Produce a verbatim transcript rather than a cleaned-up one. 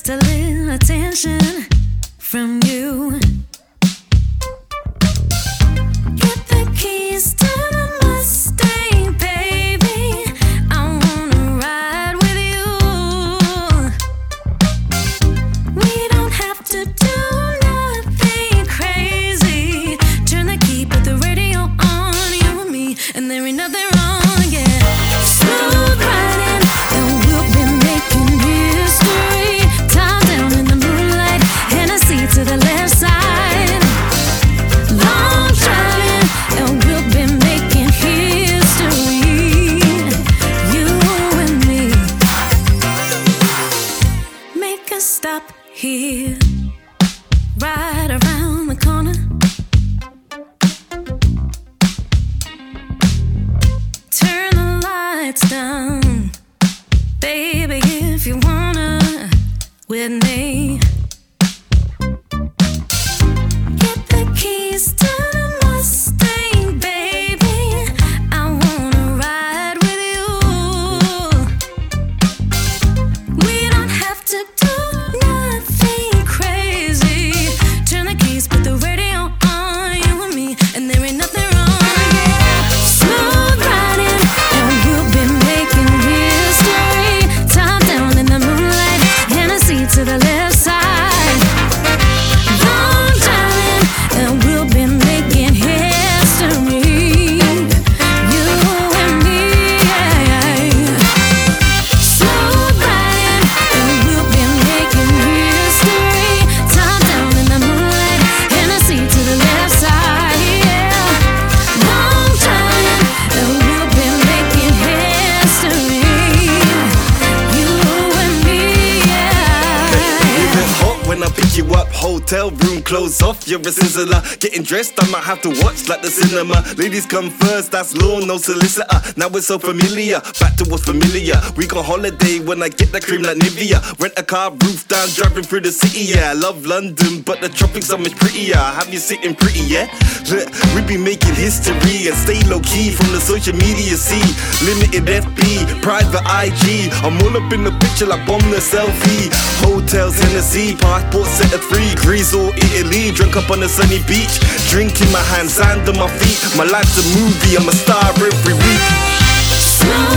just a little attention from you. Get the keys to the Mustang, baby. I wanna ride with you. We don't have to do nothing crazy. Turn the key, put the radio on, you and me, and there ain't nothing wrong, yeah. Smooth riding, and we'll be making history. Top down in the moonlight, Hennessy to the left side. Long driving, and we'll be making history. You and me. Make a stop here, right around the corner. Turn the lights down, baby, if you wanna, with me. Get the keys to the Mustang, baby. I wanna ride with you. We don't have to do nothing crazy. Turn the keys, put the radio on, you and me, and there ain't nothing wrong, yeah. Smooth riding, and we'll be making history. Top down in the moonlight, Hennessy to the left side. Long driving, and we'll be making history. You and me, yeah. Smooth riding, and we'll be making history. Top down in the moonlight, Hennessy to the left side, yeah. Long driving, and we'll be making history. You and me, yeah. You get hot when I pick you up. Hotel room, clothes off, you're a sizzler. Getting dressed, I might have to watch like the cinema. Ladies come first, that's law, no solicitor. Now it's so familiar, back to what's familiar. We go holiday when I get the cream like Nivea. Rent a car, roof down, driving through the city, yeah. I love London, but the tropics are much prettier. Have you sitting pretty, yeah? Look, we be making history and stay low key from the social media scene. Limited F B, private I G. I'm all up in the picture like bomb the selfie. Hotels, Tennessee, passport set at free. Greece or Italy, drunk up on the sunny beach. Drink in my hand, sand on my feet. My life's a movie, I'm a star every week. Smooth